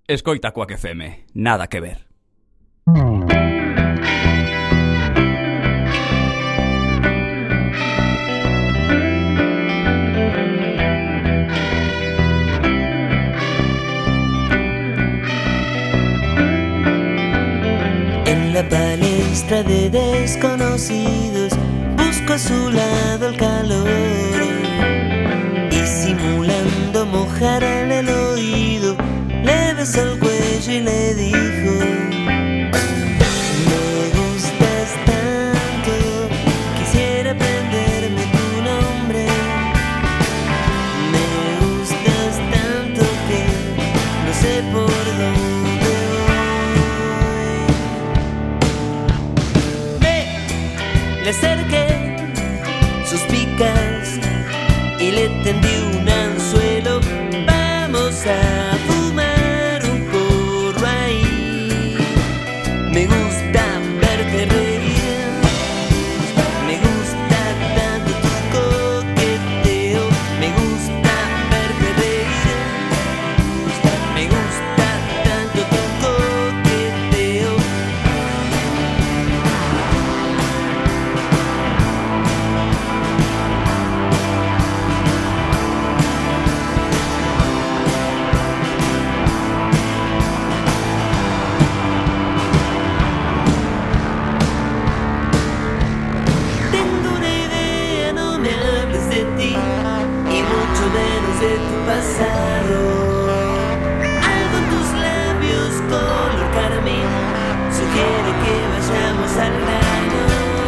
Escoita Quack FM, nada que ver. En la palestra de desconocidos busco a su lado el calor y simulando mojarle el oído le besó el cuello y le dijo: me gustas tanto, quisiera aprenderme tu nombre. Me gustas tanto que no sé por dónde voy. Me le acerqué, suspicaz, y le tendí un anzuelo. Vamos a fumar un porro ahí. Me gusta verte reír, me gusta tanto tu coqueteo. Me gusta verte reír, me gusta tanto tu coqueteo. Tengo una idea, no me hables de ti y mucho menos de tu pasado. Algo en tus labios color carmín sugiere que vayamos al grano.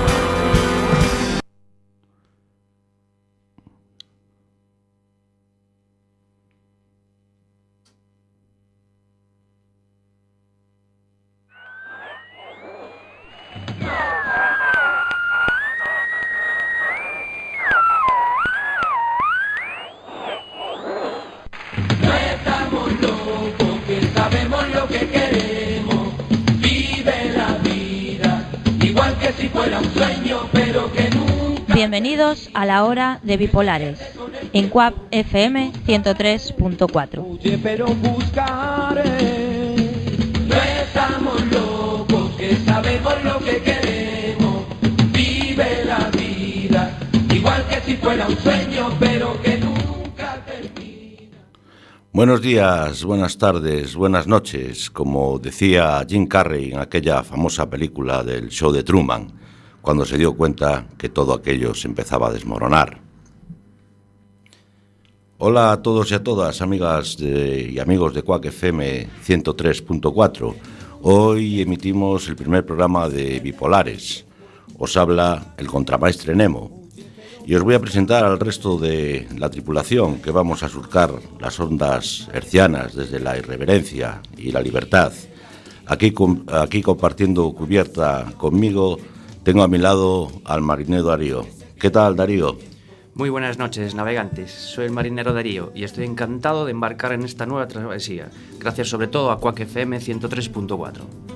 Estamos locos, que sabemos lo que queremos. Vive la vida, igual que si fuera un sueño, pero que nunca. Bienvenidos a la hora de Bipolares, en Quack FM 103.4. Huye, pero buscaré. No estamos locos, que sabemos lo que queremos. Vive la vida, igual que si fuera un sueño, pero que nunca termina. Buenos días, buenas tardes, buenas noches, como decía Jim Carrey en aquella famosa película del show de Truman, cuando se dio cuenta que todo aquello se empezaba a desmoronar. Hola a todos y a todas, amigas y amigos de Quack FM 103.4. Hoy emitimos el primer programa de Bipolares. Os habla el contramaestre Nemo. Y os voy a presentar al resto de la tripulación que vamos a surcar las ondas hercianas desde la irreverencia y la libertad. Aquí compartiendo cubierta conmigo tengo a mi lado al marinero Darío. ¿Qué tal, Darío? Muy buenas noches, navegantes. Soy el marinero Darío y estoy encantado de embarcar en esta nueva travesía, gracias sobre todo a Quack FM 103.4.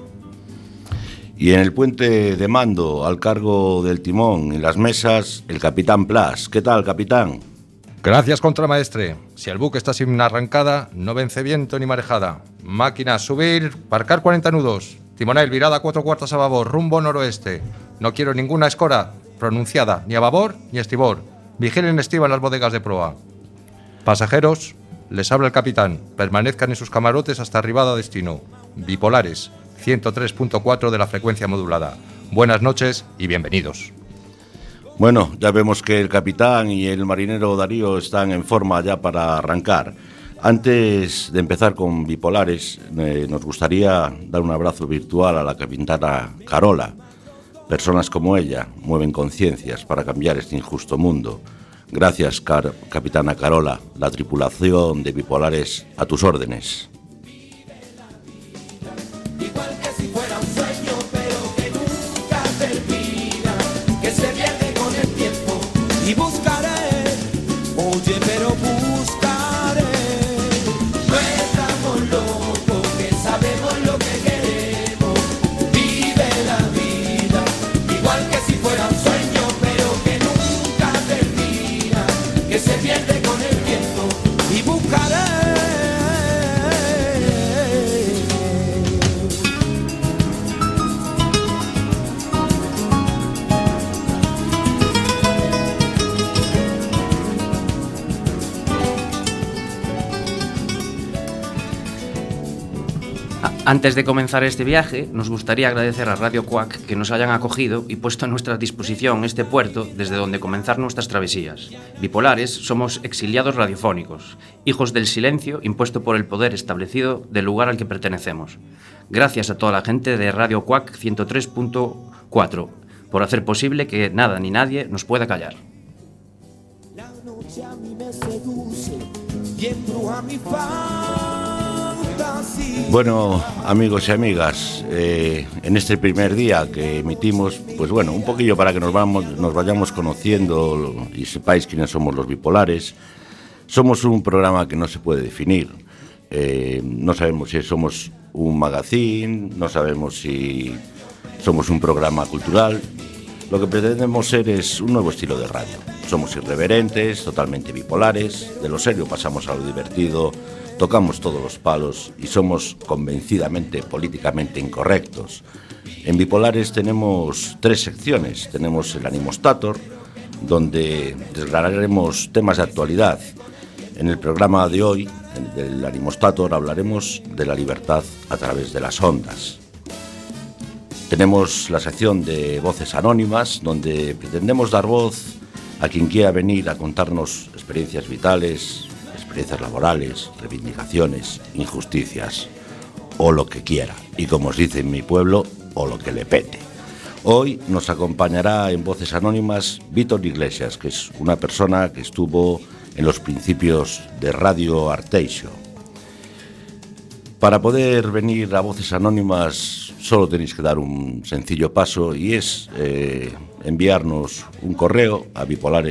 Y en el puente de mando, al cargo del timón y las mesas, el capitán Plas. ¿Qué tal, capitán? Gracias, contramaestre. Si el buque está sin arrancada, no vence viento ni marejada. Máquinas, subir, parcar 40 nudos. Timonel, virada 4 cuartas a babor, rumbo noroeste. No quiero ninguna escora pronunciada, ni a babor ni a estribor. Vigilen estriba en las bodegas de proa. Pasajeros, les habla el capitán. Permanezcan en sus camarotes hasta arribada a destino. Bipolares, 103.4 de la frecuencia modulada. Buenas noches y bienvenidos. Bueno, ya vemos que el capitán y el marinero Darío están en forma ya para arrancar. Antes de empezar con Bipolares, nos gustaría dar un abrazo virtual a la capitana Carola. Personas como ella mueven conciencias para cambiar este injusto mundo. Gracias, capitana Carola. La tripulación de Bipolares a tus órdenes. Igual que si fuera un sueño, pero que nunca termina, que se pierde con el tiempo. Y buscaré, oye, pero buscaré. No estamos locos, que sabemos lo que queremos. Vive la vida, igual que si fuera un sueño, pero que nunca termina, que se pierde con el tiempo. Y buscaré. Antes de comenzar este viaje, nos gustaría agradecer a Radio Cuac que nos hayan acogido y puesto a nuestra disposición este puerto desde donde comenzar nuestras travesías. Bipolares somos exiliados radiofónicos, hijos del silencio impuesto por el poder establecido del lugar al que pertenecemos. Gracias a toda la gente de Radio Cuac 103.4 por hacer posible que nada ni nadie nos pueda callar. La noche a mí me seduce y embruja mi fantasía. Bueno, amigos y amigas, en este primer día que emitimos, pues bueno, un poquillo para que nos vayamos conociendo y sepáis quiénes somos los bipolares. Somos un programa que no se puede definir. No sabemos si somos un magazine, no sabemos si somos un programa cultural. Lo que pretendemos ser es un nuevo estilo de radio. Somos irreverentes, totalmente bipolares, de lo serio pasamos a lo divertido, tocamos todos los palos y somos convencidamente políticamente incorrectos. En Bipolares tenemos 3 secciones. Tenemos el Animostator, donde desgranaremos temas de actualidad. En el programa de hoy, del Animostator, hablaremos de la libertad a través de las ondas. Tenemos la sección de Voces Anónimas, donde pretendemos dar voz a quien quiera venir a contarnos experiencias vitales, experiencias laborales, reivindicaciones, injusticias o lo que quiera. Y como os dice en mi pueblo, o lo que le pete. Hoy nos acompañará en Voces Anónimas Víctor Iglesias, que es una persona que estuvo en los principios de Radio Arteixo. Para poder venir a Voces Anónimas solo tenéis que dar un sencillo paso y es enviarnos un correo a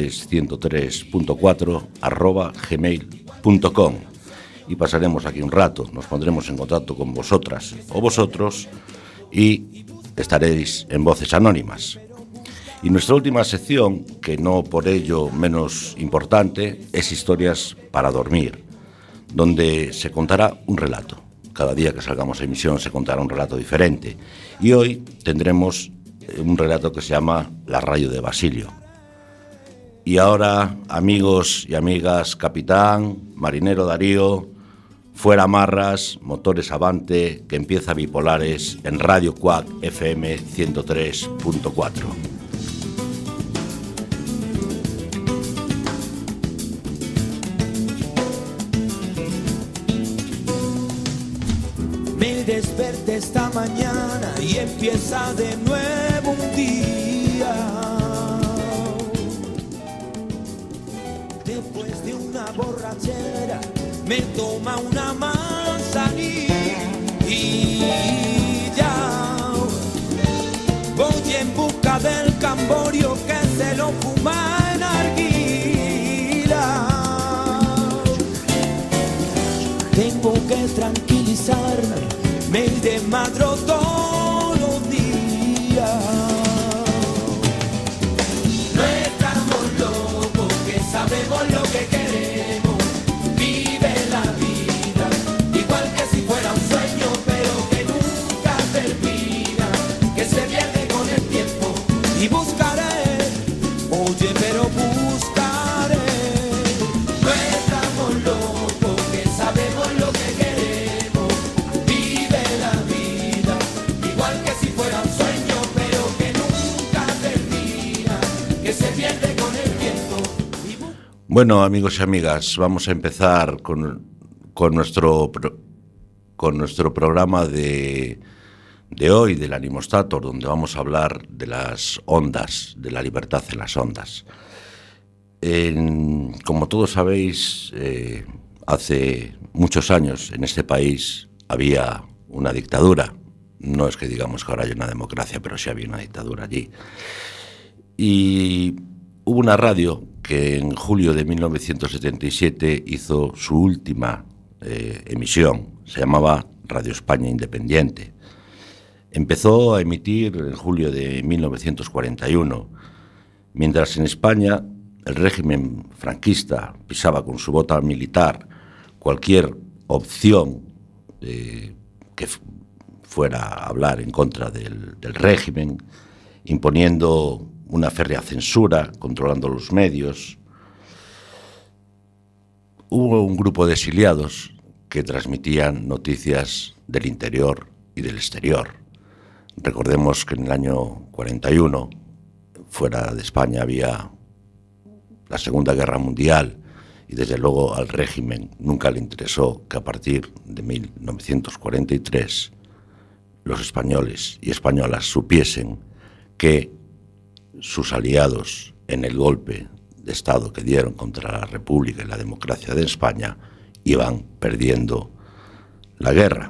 bipolares103.4@gmail.com y pasaremos aquí un rato, nos pondremos en contacto con vosotras o vosotros y estaréis en Voces Anónimas. Y nuestra última sección, que no por ello menos importante, es Historias para Dormir, donde se contará un relato. Cada día que salgamos a emisión se contará un relato diferente. Y hoy tendremos un relato que se llama La radio de Basilio. Y ahora, amigos y amigas, capitán, marinero Darío, fuera marras, motores avante, que empieza Bipolares en Radio Cuac FM 103.4. Desperté esta mañana y empieza de nuevo un día. Después de una borrachera me toma una manzanilla y ya voy en busca del camborio que se lo fuma en arguila. Tengo que tranquilizarme, me desmadro todos los días. No estamos locos, que sabemos lo que queremos. Vive la vida, igual que si fuera un sueño, pero que nunca termina, que se pierde con el tiempo. Y buscaré, oye, pero buscaré. No estamos locos, que sabemos lo que queremos. Bueno, amigos y amigas, vamos a empezar con nuestro programa de hoy, del Animostator, donde vamos a hablar de las ondas, de la libertad en las ondas. Como todos sabéis, hace muchos años en este país había una dictadura. No es que digamos que ahora hay una democracia, pero sí había una dictadura allí. Y hubo una radio que en julio de 1977 hizo su última emisión. Se llamaba Radio España Independiente. Empezó a emitir en julio de 1941, mientras en España el régimen franquista pisaba con su bota militar cualquier opción que fuera a hablar en contra del régimen, imponiendo una férrea censura, controlando los medios. Hubo un grupo de exiliados que transmitían noticias del interior y del exterior. Recordemos que en el año 41, fuera de España, había la Segunda Guerra Mundial y desde luego al régimen nunca le interesó que a partir de 1943 los españoles y españolas supiesen que sus aliados en el golpe de Estado que dieron contra la República y la democracia de España iban perdiendo la guerra.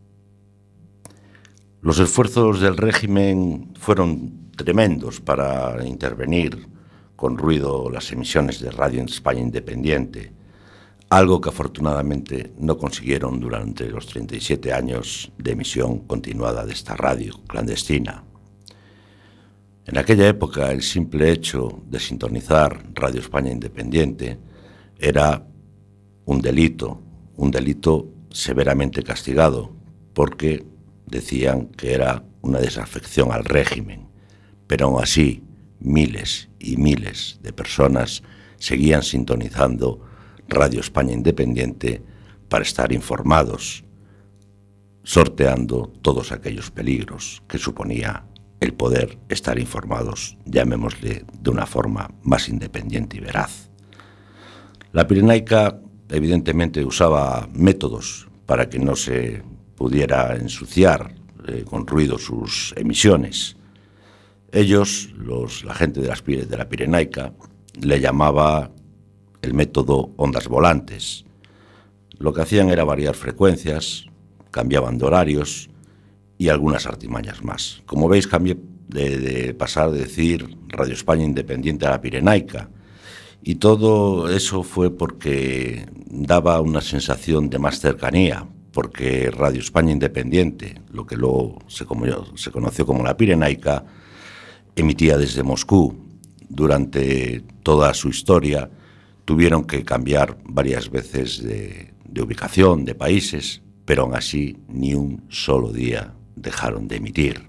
Los esfuerzos del régimen fueron tremendos para intervenir con ruido las emisiones de radio en España Independiente, algo que afortunadamente no consiguieron durante los 37 años de emisión continuada de esta radio clandestina. En aquella época, el simple hecho de sintonizar Radio España Independiente era un delito severamente castigado, porque decían que era una desafección al régimen, pero aún así miles y miles de personas seguían sintonizando Radio España Independiente para estar informados, sorteando todos aquellos peligros que suponía el poder estar informados, llamémosle de una forma más independiente y veraz. La Pirenaica evidentemente usaba métodos para que no se pudiera ensuciar con ruido sus emisiones. Ellos, la gente de la Pirenaica, le llamaba el método ondas volantes. Lo que hacían era variar frecuencias, cambiaban de horarios y algunas artimañas más. Como veis, cambié de pasar de decir Radio España Independiente a la Pirenaica, y todo eso fue porque daba una sensación de más cercanía, porque Radio España Independiente, lo que luego se conoció como la Pirenaica, emitía desde Moscú. Durante toda su historia tuvieron que cambiar varias veces de ubicación, de países, pero aún así ni un solo día dejaron de emitir.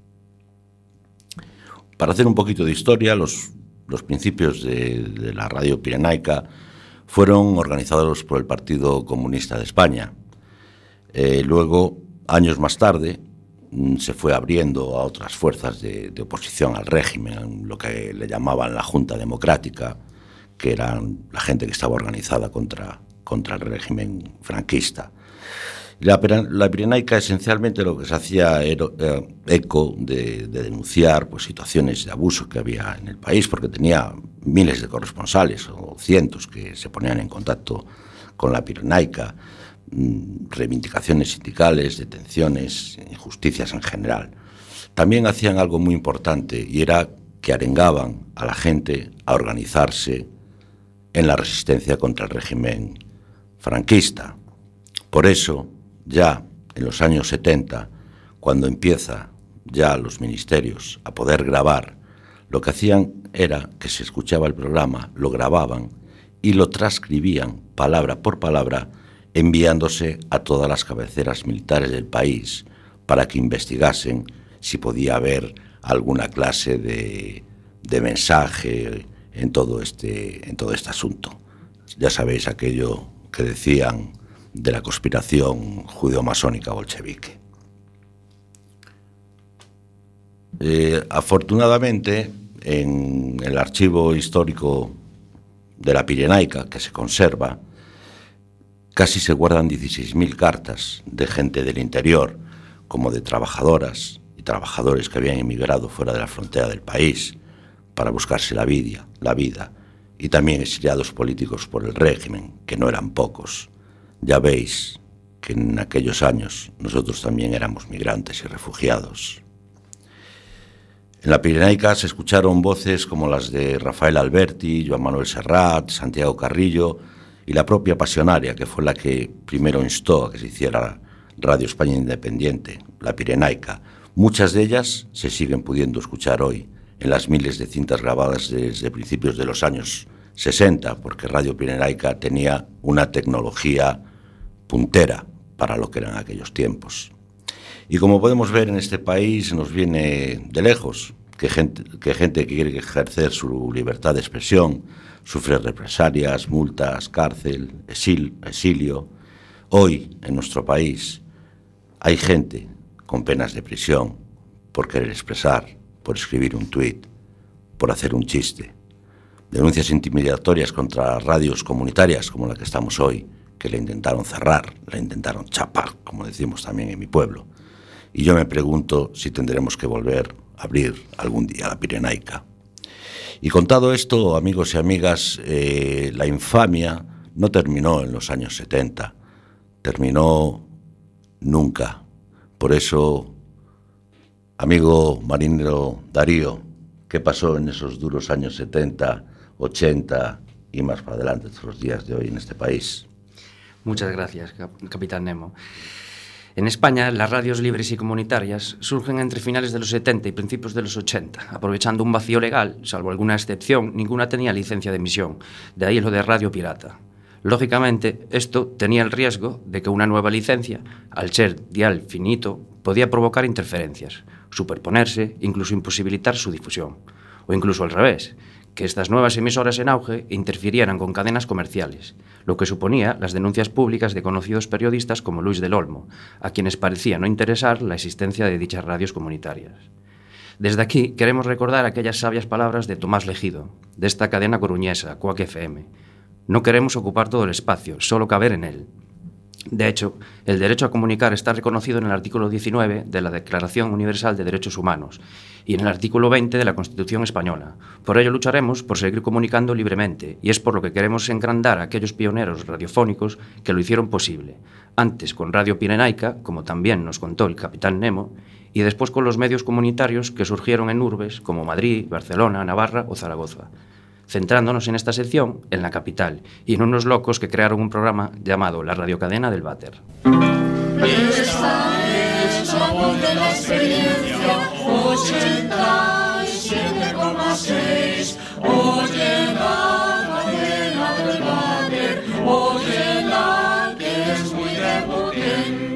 Para hacer un poquito de historia, los principios de la radio Pirenaica fueron organizados por el Partido Comunista de España. Luego, años más tarde, se fue abriendo a otras fuerzas de oposición al régimen, lo que le llamaban la Junta Democrática, que eran la gente que estaba organizada contra el régimen franquista. La Pirenaica esencialmente lo que se hacía era eco de denunciar pues, situaciones de abuso que había en el país, porque tenía miles de corresponsales o cientos que se ponían en contacto con la Pirenaica, reivindicaciones sindicales, detenciones, injusticias en general. También hacían algo muy importante, y era que arengaban a la gente a organizarse en la resistencia contra el régimen franquista. Por eso, ya en los años 70, cuando empieza ya los ministerios a poder grabar, lo que hacían era que se escuchaba el programa, lo grababan y lo transcribían palabra por palabra, enviándose a todas las cabeceras militares del país para que investigasen si podía haber alguna clase de mensaje en todo este asunto. Ya sabéis aquello que decían de la conspiración judeo-masónica bolchevique. Afortunadamente, en el archivo histórico de la Pirenaica, que se conserva, casi se guardan 16.000 cartas de gente del interior, como de trabajadoras y trabajadores que habían emigrado fuera de la frontera del país para buscarse la vida, y también exiliados políticos por el régimen, que no eran pocos. Ya veis que en aquellos años nosotros también éramos migrantes y refugiados. En la Pirenaica se escucharon voces como las de Rafael Alberti, Joan Manuel Serrat, Santiago Carrillo y la propia Pasionaria, que fue la que primero instó a que se hiciera Radio España Independiente, la Pirenaica. Muchas de ellas se siguen pudiendo escuchar hoy en las miles de cintas grabadas desde principios de los años 60, porque Radio Pirenaica tenía una tecnología puntera para lo que eran aquellos tiempos. Y como podemos ver, en este país nos viene de lejos que gente que quiere ejercer su libertad de expresión sufre represalias, multas, cárcel, exilio. Hoy, en nuestro país, Hay gente con penas de prisión por querer expresar, por escribir un tuit, por hacer un chiste. Denuncias intimidatorias contra radios comunitarias como la que estamos hoy, que la intentaron cerrar, la intentaron chapar, como decimos también en mi pueblo. Y yo me pregunto si tendremos que volver a abrir algún día la Pirenaica. Y contado esto, amigos y amigas, la infamia no terminó en los años 70, terminó nunca. Por eso, amigo marinero Darío, ¿qué pasó en esos duros años 70, 80 y más para adelante, de los días de hoy en este país? Muchas gracias, Capitán Nemo. En España, las radios libres y comunitarias surgen entre finales de los 70 y principios de los 80, aprovechando un vacío legal, salvo alguna excepción, ninguna tenía licencia de emisión, de ahí lo de radio pirata. Lógicamente, esto tenía el riesgo de que una nueva licencia, al ser dial finito, podía provocar interferencias, superponerse, incluso imposibilitar su difusión. O incluso al revés, que estas nuevas emisoras en auge interfirieran con cadenas comerciales, lo que suponía las denuncias públicas de conocidos periodistas como Luis del Olmo, a quienes parecía no interesar la existencia de dichas radios comunitarias. Desde aquí queremos recordar aquellas sabias palabras de Tomás Legido, de esta cadena coruñesa, Cuac FM. No queremos ocupar todo el espacio, solo caber en él. De hecho, el derecho a comunicar está reconocido en el artículo 19 de la Declaración Universal de Derechos Humanos y en el artículo 20 de la Constitución Española. Por ello lucharemos por seguir comunicando libremente, y es por lo que queremos engrandar a aquellos pioneros radiofónicos que lo hicieron posible, antes con Radio Pirenaica, como también nos contó el Capitán Nemo, y después con los medios comunitarios que surgieron en urbes como Madrid, Barcelona, Navarra o Zaragoza, centrándonos en esta sección en la capital y en unos locos que crearon un programa llamado La Radiocadena del Váter. Esta es la voz de la experiencia, 87,6. Oye la cadena del Váter, oye la que es muy de Boquén.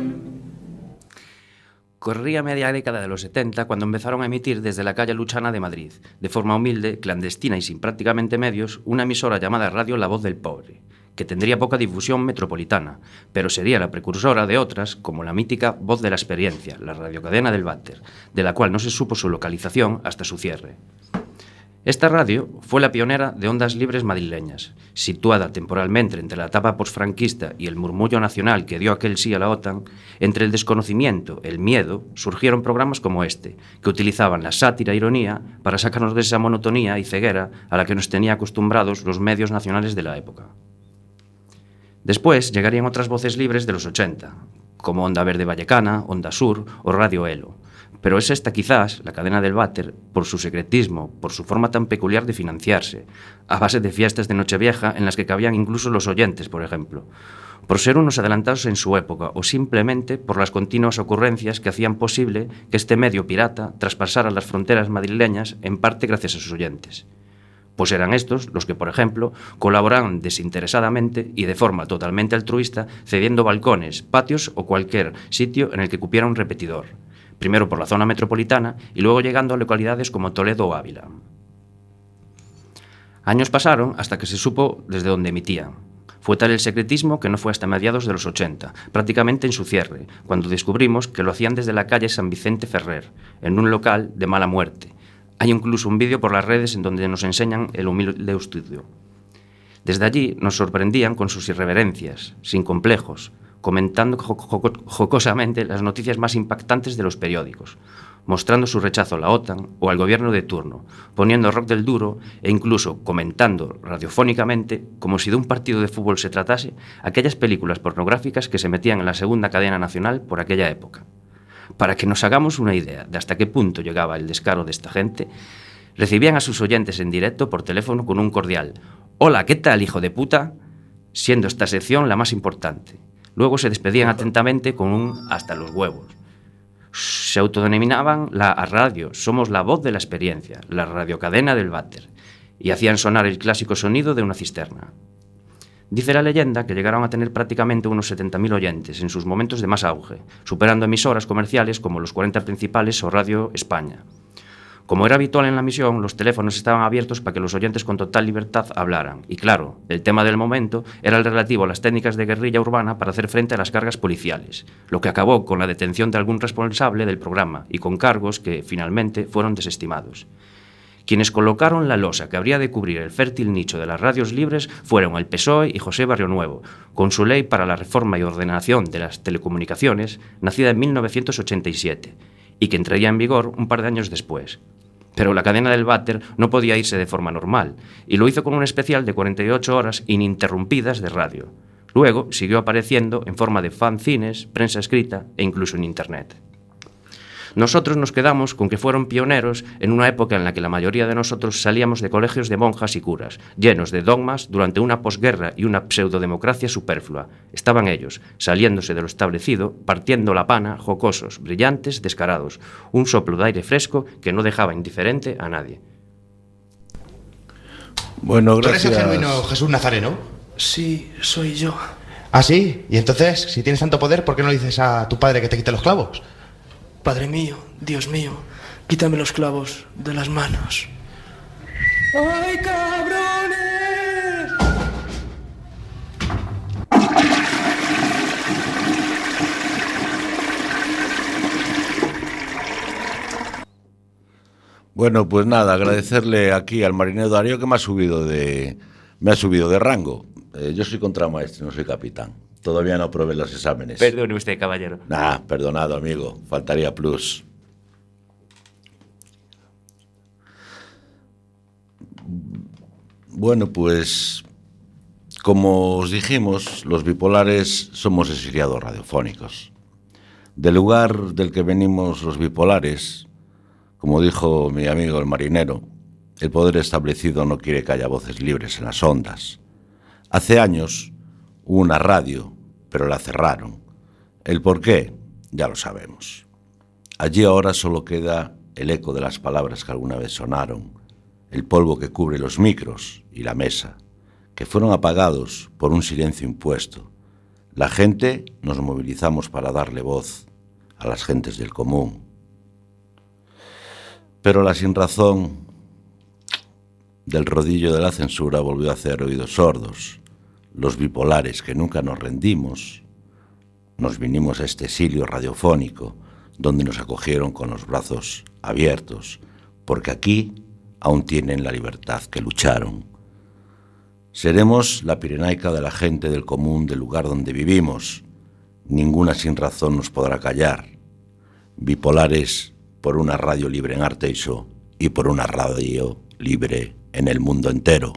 Corría media década de los 70 cuando empezaron a emitir desde la calle Luchana de Madrid, de forma humilde, clandestina y sin prácticamente medios, una emisora llamada Radio La Voz del Pobre, que tendría poca difusión metropolitana, pero sería la precursora de otras, como la mítica Voz de la Experiencia, la radiocadena del Váter, de la cual no se supo su localización hasta su cierre. Esta radio fue la pionera de ondas libres madrileñas, situada temporalmente entre la etapa posfranquista y el murmullo nacional que dio aquel sí a la OTAN. Entre el desconocimiento, el miedo, surgieron programas como este, que utilizaban la sátira e ironía para sacarnos de esa monotonía y ceguera a la que nos tenía acostumbrados los medios nacionales de la época. Después llegarían otras voces libres de los 80, como Onda Verde Vallecana, Onda Sur o Radio Elo. Pero es esta quizás, la cadena del Váter, por su secretismo, por su forma tan peculiar de financiarse, a base de fiestas de Nochevieja en las que cabían incluso los oyentes, por ejemplo, por ser unos adelantados en su época o simplemente por las continuas ocurrencias que hacían posible que este medio pirata traspasara las fronteras madrileñas en parte gracias a sus oyentes. Pues eran estos los que, por ejemplo, colaboraban desinteresadamente y de forma totalmente altruista, cediendo balcones, patios o cualquier sitio en el que cupiera un repetidor, primero por la zona metropolitana y luego llegando a localidades como Toledo o Ávila. Años pasaron hasta que se supo desde dónde emitían. Fue tal el secretismo que no fue hasta mediados de los 80, prácticamente en su cierre, cuando descubrimos que lo hacían desde la calle San Vicente Ferrer, en un local de mala muerte. Hay incluso un vídeo por las redes en donde nos enseñan el humilde estudio. Desde allí nos sorprendían con sus irreverencias, sin complejos, comentando jocosamente las noticias más impactantes de los periódicos, mostrando su rechazo a la OTAN o al gobierno de turno, poniendo rock del duro e incluso comentando radiofónicamente, como si de un partido de fútbol se tratase, aquellas películas pornográficas que se metían en la segunda cadena nacional por aquella época. Para que nos hagamos una idea de hasta qué punto llegaba el descaro de esta gente, recibían a sus oyentes en directo por teléfono con un cordial «Hola, ¿qué tal, hijo de puta?», siendo esta sección la más importante. Luego se despedían atentamente con un «hasta los huevos». Se autodenominaban la radio, somos la voz de la experiencia, la radiocadena del Váter, y hacían sonar el clásico sonido de una cisterna. Dice la leyenda que llegaron a tener prácticamente unos 70.000 oyentes en sus momentos de más auge, superando emisoras comerciales como los 40 Principales o Radio España. Como era habitual en la misión, los teléfonos estaban abiertos para que los oyentes con total libertad hablaran. Y claro, el tema del momento era el relativo a las técnicas de guerrilla urbana para hacer frente a las cargas policiales, lo que acabó con la detención de algún responsable del programa y con cargos que finalmente fueron desestimados. Quienes colocaron la losa que habría de cubrir el fértil nicho de las radios libres fueron el PSOE y José Barrionuevo, con su ley para la reforma y ordenación de las telecomunicaciones, nacida en 1987, y que entraría en vigor un par de años después. Pero la cadena del váter no podía irse de forma normal, y lo hizo con un especial de 48 horas ininterrumpidas de radio. Luego siguió apareciendo en forma de fanzines, prensa escrita e incluso en Internet. Nosotros nos quedamos con que fueron pioneros en una época en la que la mayoría de nosotros salíamos de colegios de monjas y curas, llenos de dogmas durante una posguerra y una pseudodemocracia superflua. Estaban ellos, saliéndose de lo establecido, partiendo la pana, jocosos, brillantes, descarados, un soplo de aire fresco que no dejaba indiferente a nadie. Bueno, ¿Tú eres gracias. el genuino Jesús Nazareno? Sí, soy yo. ¿Ah, sí? Y entonces, si tienes tanto poder, ¿por qué no le dices a tu padre que te quite los clavos? Padre mío, Dios mío, quítame los clavos de las manos. ¡Ay, cabrones! Bueno, pues nada, agradecerle aquí al marinero Darío que me ha subido de rango. Yo soy contramaestre, no soy capitán. Todavía no probé los exámenes. Perdone usted, caballero. Nah, perdonado, amigo. Faltaría plus. Bueno, pues como os dijimos, los bipolares somos exiliados radiofónicos. Del lugar del que venimos los bipolares, como dijo mi amigo el marinero, el poder establecido no quiere que haya voces libres en las ondas. Hace años hubo una radio, pero la cerraron. ¿El por qué? Ya lo sabemos. Allí ahora solo queda el eco de las palabras que alguna vez sonaron, el polvo que cubre los micros y la mesa, que fueron apagados por un silencio impuesto. La gente nos movilizamos para darle voz a las gentes del común. Pero la sinrazón del rodillo de la censura volvió a hacer oídos sordos. Los bipolares que nunca nos rendimos, nos vinimos a este exilio radiofónico, donde nos acogieron con los brazos abiertos, porque aquí aún tienen la libertad que lucharon. Seremos la pirenaica de la gente del común del lugar donde vivimos. Ninguna sinrazón nos podrá callar. Bipolares por una radio libre en Arteixo y por una radio libre en el mundo entero.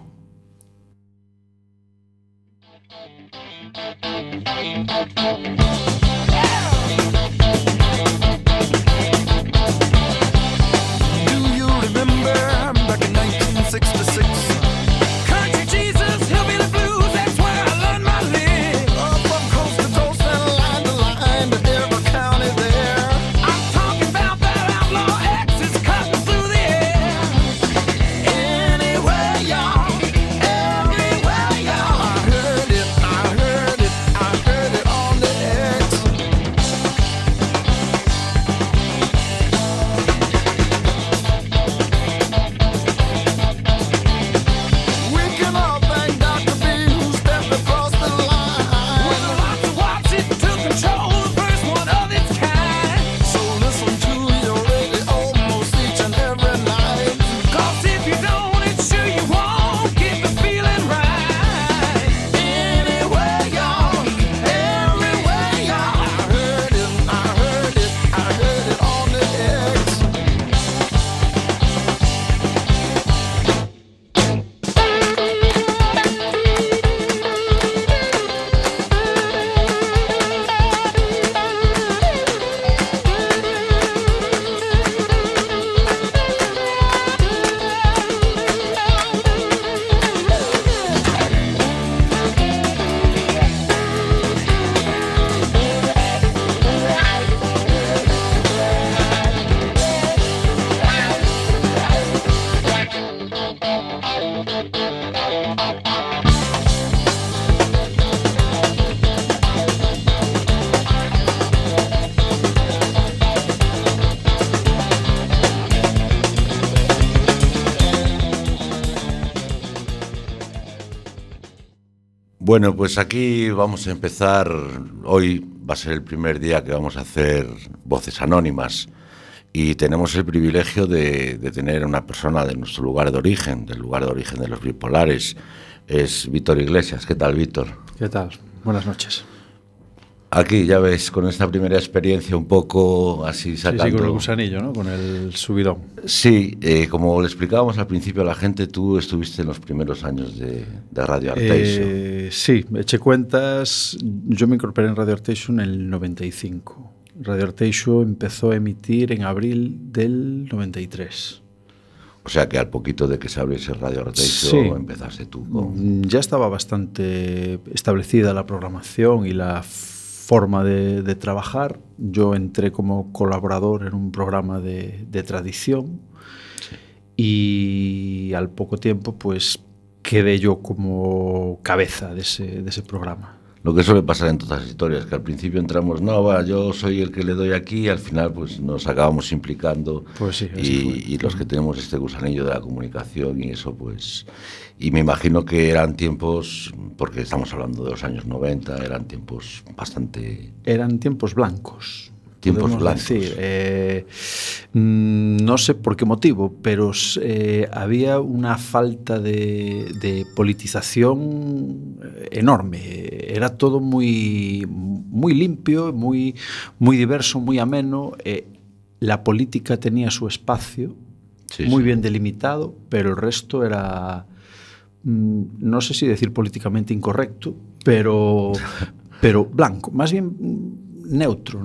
Bueno, pues aquí vamos a empezar. Hoy va a ser el primer día que vamos a hacer Voces Anónimas y tenemos el privilegio de tener a una persona de nuestro lugar de origen, del lugar de origen de los bipolares. Es Víctor Iglesias. ¿Qué tal, Víctor? ¿Qué tal? Buenas noches. Aquí, ya ves, con esta primera experiencia un poco así sacando... Sí, con el gusanillo, ¿no? Con el subidón. Sí, como le explicábamos al principio a la gente, tú estuviste en los primeros años de Radio Arteixo. Sí, eché cuentas. Yo me incorporé en Radio Arteixo en el 95. Radio Arteixo empezó a emitir en abril del 93. O sea que al poquito de que se abriese Radio Arteixo, sí, empezaste tú con... Ya estaba bastante establecida la programación y la forma de trabajar. Yo entré como colaborador en un programa de tradición, sí, y al poco tiempo pues quedé yo como cabeza de ese programa. Lo que suele pasar en todas las historias, que al principio entramos, yo soy el que le doy aquí, y al final pues nos acabamos implicando, pues sí, y los que tenemos este gusanillo de la comunicación y eso pues... Y me imagino que eran tiempos, porque estamos hablando de los años 90, eran tiempos bastante... Eran tiempos blancos. Tiempos blancos. Decir, no sé por qué motivo, pero había una falta de politización enorme. Era todo muy, muy limpio, muy, muy diverso, muy ameno. La política tenía su espacio, sí, muy bien delimitado, pero el resto era... no sé si decir políticamente incorrecto, pero blanco, más bien neutro,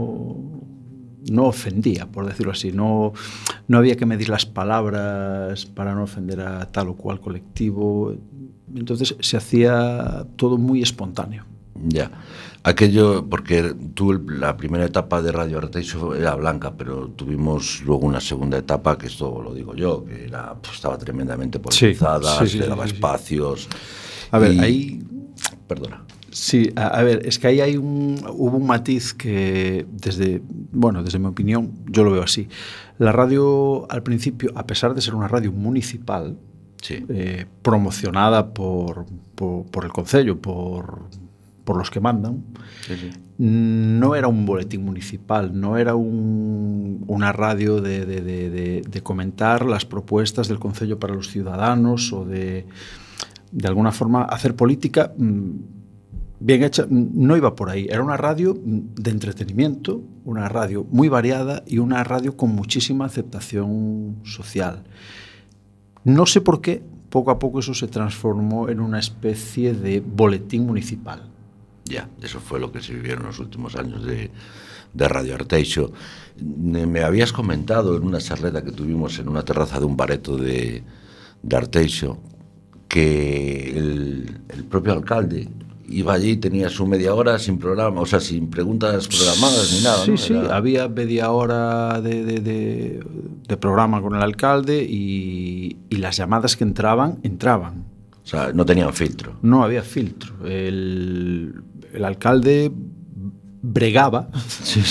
no ofendía, por decirlo así, no había que medir las palabras para no ofender a tal o cual colectivo, entonces se hacía todo muy espontáneo. Ya, aquello, porque tú la primera etapa de Radio Arteixo era blanca, pero tuvimos luego una segunda etapa, que esto lo digo yo, que era, pues, estaba tremendamente politizada, se daba espacios. A ver, ahí... Perdona. Sí, a ver, es que ahí hubo un matiz que desde mi opinión, yo lo veo así. La radio al principio, a pesar de ser una radio municipal, sí, promocionada por el concello, por los que mandan, sí, sí, no era un boletín municipal, no era una radio de comentar las propuestas del concello para los ciudadanos o de alguna forma hacer política bien hecha. No iba por ahí. Era una radio de entretenimiento, una radio muy variada y una radio con muchísima aceptación social. No sé por qué, poco a poco eso se transformó en una especie de boletín municipal. Ya, eso fue lo que se vivió en los últimos años de Radio Arteixo. Me habías comentado en una charleta que tuvimos en una terraza de un bareto de Arteixo que el propio alcalde iba allí, tenía su media hora sin programa, o sea, sin preguntas programadas ni nada. Sí, ¿no? Sí, había media hora de programa con el alcalde y las llamadas que entraban. O sea, no tenían filtro. No había filtro. El alcalde bregaba. Sí.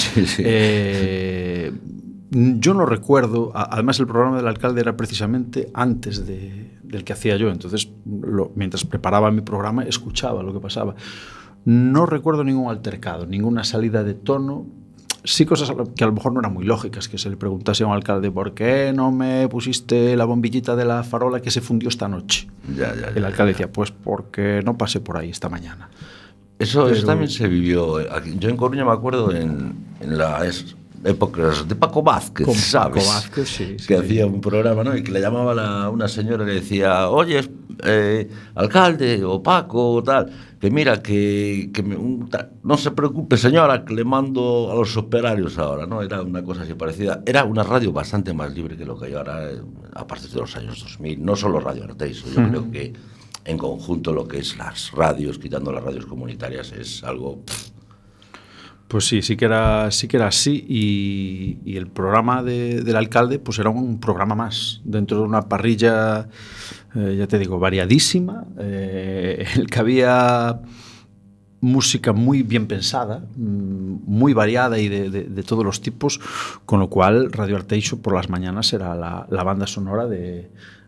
Yo no recuerdo, además el programa del alcalde era precisamente antes del que hacía yo, entonces mientras preparaba mi programa escuchaba lo que pasaba. No recuerdo ningún altercado, ninguna salida de tono, sí cosas que a lo mejor no eran muy lógicas, que se le preguntase a un alcalde ¿por qué no me pusiste la bombillita de la farola que se fundió esta noche? El alcalde decía, pues porque no pasé por ahí esta mañana. Eso también se vivió aquí. Yo en Coruña me acuerdo en las épocas de Paco Vázquez, ¿sabes? Paco Vázquez, sí. Que hacía un programa, ¿no? Y que le llamaba una señora y le decía, oye, alcalde o Paco o tal, que mira, no se preocupe señora, que le mando a los operarios ahora, ¿no? Era una cosa así parecida. Era una radio bastante más libre que lo que hay ahora a partir de los años 2000. No solo Radio Arteixo, yo creo que en conjunto lo que es las radios, quitando las radios comunitarias, es algo... Pues sí que era así y el programa del alcalde pues era un programa más dentro de una parrilla, ya te digo, variadísima, el que había música muy bien pensada, muy variada y de todos los tipos, con lo cual Radio Arteixo por las mañanas era la banda sonora de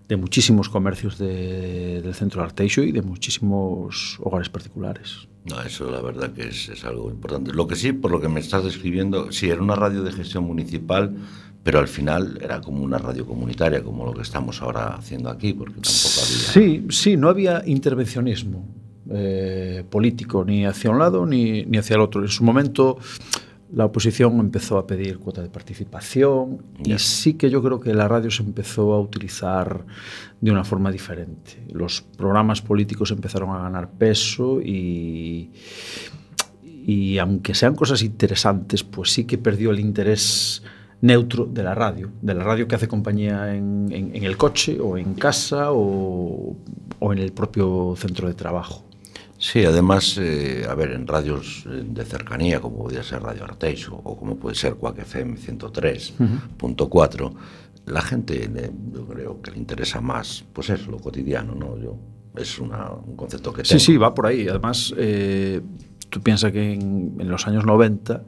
muchísimos comercios del centro de Arteixo y de muchísimos hogares particulares. No, eso la verdad que es algo importante. Lo que sí, por lo que me estás describiendo, sí, era una radio de gestión municipal, pero al final era como una radio comunitaria, como lo que estamos ahora haciendo aquí, porque tampoco había... Sí, no había intervencionismo político ni hacia un lado ni hacia el otro. En su momento la oposición empezó a pedir cuota de participación y sí que yo creo que la radio se empezó a utilizar de una forma diferente. Los programas políticos empezaron a ganar peso y aunque sean cosas interesantes, pues sí que perdió el interés neutro de la radio que hace compañía en el coche o en casa o en el propio centro de trabajo. Sí, además, en radios de cercanía, como podría ser Radio Arteixo o como puede ser Quack FM 103.4, la gente, yo creo que le interesa más, pues eso, lo cotidiano, ¿no? Es un concepto que tengo. Sí, va por ahí. Además, tú piensas que en los años 90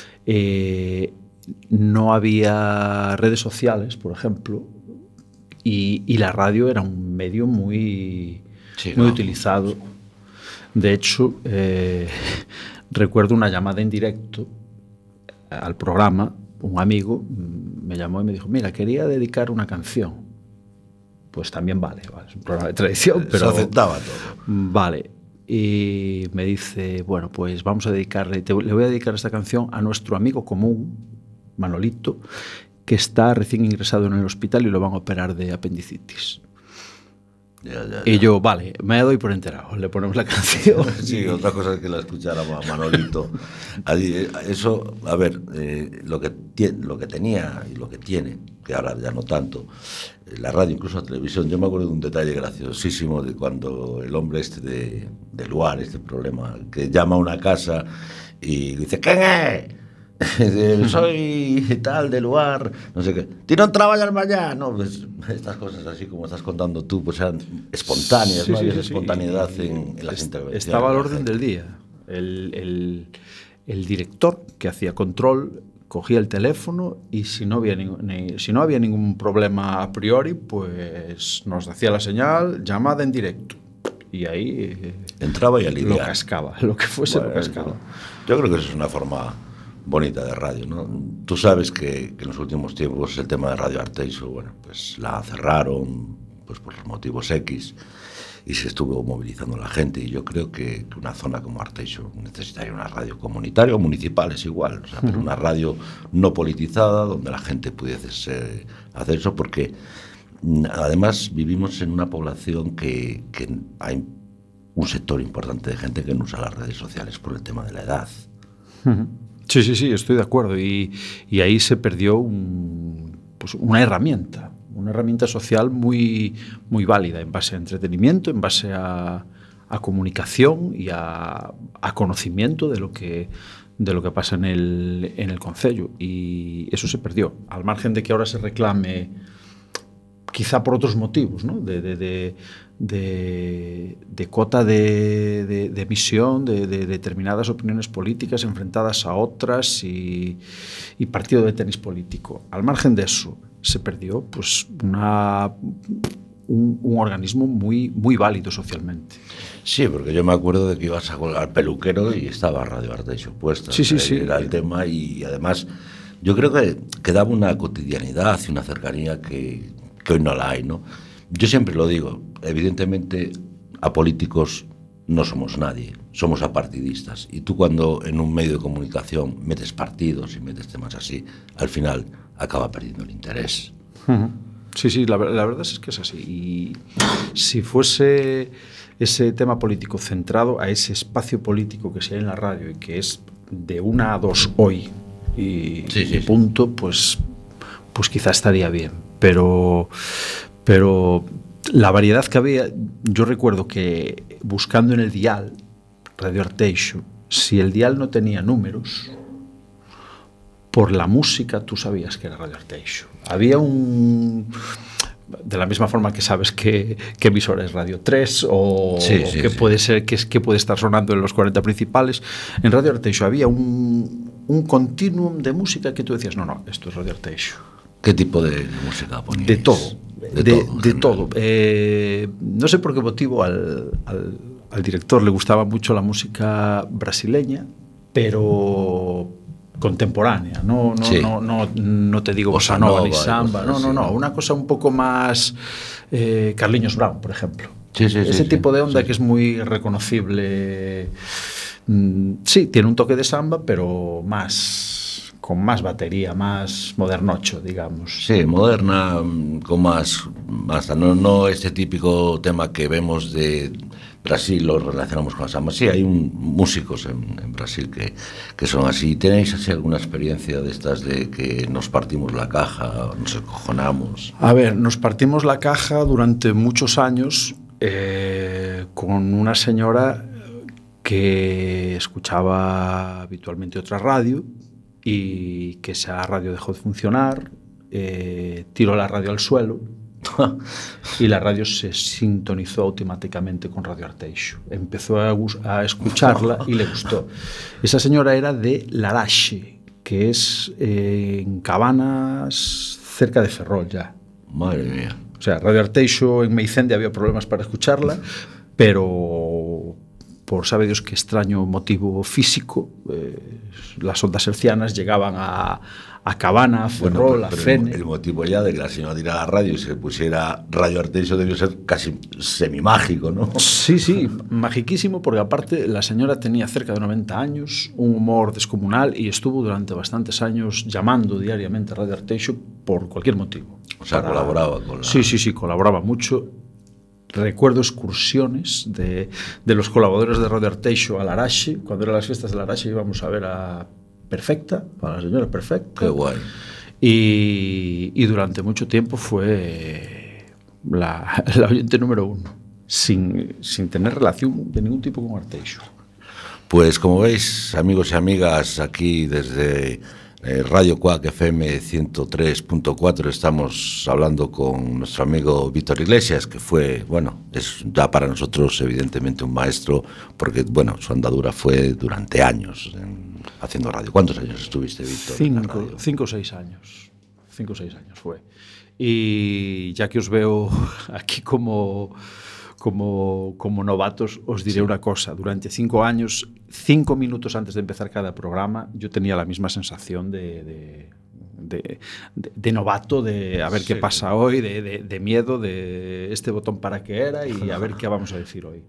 no había redes sociales, por ejemplo, y la radio era un medio muy utilizado. De hecho, recuerdo una llamada en directo al programa. Un amigo me llamó y me dijo, mira, quería dedicar una canción. Pues también vale, es un programa de tradición, pero... Se aceptaba todo. Vale. Y me dice, bueno, pues vamos a dedicarle, le voy a dedicar esta canción a nuestro amigo común, Manolito, que está recién ingresado en el hospital y lo van a operar de apendicitis. Ya. Y yo, vale, me doy por enterado, le ponemos la canción. Sí, otra cosa es que la escucháramos a Manolito. Eso, lo que tenía y lo que tiene, que ahora ya no tanto, la radio, incluso la televisión. Yo me acuerdo de un detalle graciosísimo de cuando el hombre de Luar, este problema, que llama a una casa y dice, ¿quién es? Soy tal de Luar, no sé qué. ¿Ti non traballas mañá? No, pues estas cosas así como estás contando tú, pues eran espontáneas, ¿no? Había espontaneidad en las intervenciones. Estaba al orden del día. El director que hacía control cogía el teléfono y si no había ningún problema a priori, pues nos hacía la señal, llamada en directo. Y ahí entraba y aliviaba. Lo cascaba, lo que fuese lo cascaba. Yo creo que eso es una forma bonita de radio, ¿no? Tú sabes que en los últimos tiempos el tema de Radio Arteixo, bueno, pues la cerraron pues por los motivos X y se estuvo movilizando la gente, y yo creo que una zona como Arteixo necesitaría una radio comunitaria o municipal, es igual, o sea, pero una radio no politizada donde la gente pudiese hacer eso, porque además vivimos en una población que hay un sector importante de gente que no usa las redes sociales por el tema de la edad. Sí, estoy de acuerdo. Y ahí se perdió una herramienta social muy, muy válida en base a entretenimiento, en base a comunicación y a conocimiento de lo que pasa en el concello. Y eso se perdió. Al margen de que ahora se reclame, quizá por otros motivos, ¿no? de cuota de emisión de determinadas opiniones políticas enfrentadas a otras y partido de tenis político. Al margen de eso, se perdió pues un organismo muy, muy válido socialmente. Sí, porque yo me acuerdo de que ibas al peluquero y estaba Radio Arteixo puesta. Sí. Era el tema, y además yo creo que daba una cotidianidad y una cercanía que hoy no la hay, ¿no? Yo siempre lo digo, evidentemente a políticos no somos nadie, somos apartidistas, y tú cuando en un medio de comunicación metes partidos y metes temas así, al final acaba perdiendo el interés. Sí, la verdad es que es así. Y si fuese ese tema político centrado a ese espacio político que se hay en la radio y que es de 1 a 2 hoy y punto, pues quizás estaría bien. Pero la variedad que había, yo recuerdo que buscando en el dial Radio Arteixo, si el dial no tenía números, por la música tú sabías que era Radio Arteixo. Había de la misma forma que sabes que emisora es Radio 3 o que puede ser que puede estar sonando en los 40 principales, en Radio Arteixo había un continuum de música que tú decías, no, esto es Radio Arteixo. ¿Qué tipo de música poníais? De todo. De todo. No sé por qué motivo al director le gustaba mucho la música brasileña, pero contemporánea, no te digo bossa nova ni samba, no, una cosa un poco más Carlinhos Brown, por ejemplo. Ese tipo de onda que es muy reconocible. Sí, tiene un toque de samba, pero con más batería, más modernocho, digamos. Sí, moderna, con más no este típico tema que vemos de Brasil, lo relacionamos con la samba. Sí, hay músicos en Brasil que son así. ¿Tenéis así alguna experiencia de estas de que nos partimos la caja, nos acojonamos? A ver, nos partimos la caja durante muchos años con una señora que escuchaba habitualmente otra radio y que esa radio dejó de funcionar, tiró la radio al suelo y la radio se sintonizó automáticamente con Radio Arteixo. Empezó a escucharla y le gustó. Esa señora era de Larache, que es en Cabanas, cerca de Ferrol ya. Madre mía. O sea, Radio Arteixo en Meicende había problemas para escucharla, pero por sabe Dios qué extraño motivo físico, las ondas hercianas llegaban a Cabana, a Ferrol, a Fene. El motivo ya de que la señora tirara la radio y se pusiera Radio Arteixo debió ser casi semimágico, ¿no? Sí, magiquísimo, porque aparte la señora tenía cerca de 90 años, un humor descomunal y estuvo durante bastantes años llamando diariamente a Radio Arteixo por cualquier motivo. O sea, colaboraba con la... Sí, colaboraba mucho. Recuerdo excursiones de los colaboradores de Radio Arteixo a Larache. Cuando eran las fiestas de Larache íbamos a ver a Perfecta, a la señora Perfecta. Qué guay. Y durante mucho tiempo fue la oyente número 1, sin tener relación de ningún tipo con Arteixo. Pues como veis, amigos y amigas, aquí desde Radio Quack FM 103.4 estamos hablando con nuestro amigo Víctor Iglesias, que fue, es ya para nosotros evidentemente un maestro, porque, su andadura fue durante años haciendo radio. ¿Cuántos años estuviste, Víctor? 5 o 6 años. 5 o 6 años fue. Y ya que os veo aquí como novatos, os diré una cosa. Durante 5 años, 5 minutos antes de empezar cada programa, yo tenía la misma sensación de novato, de a ver qué pasa hoy, de miedo, de este botón para qué era y a ver qué vamos a decir hoy.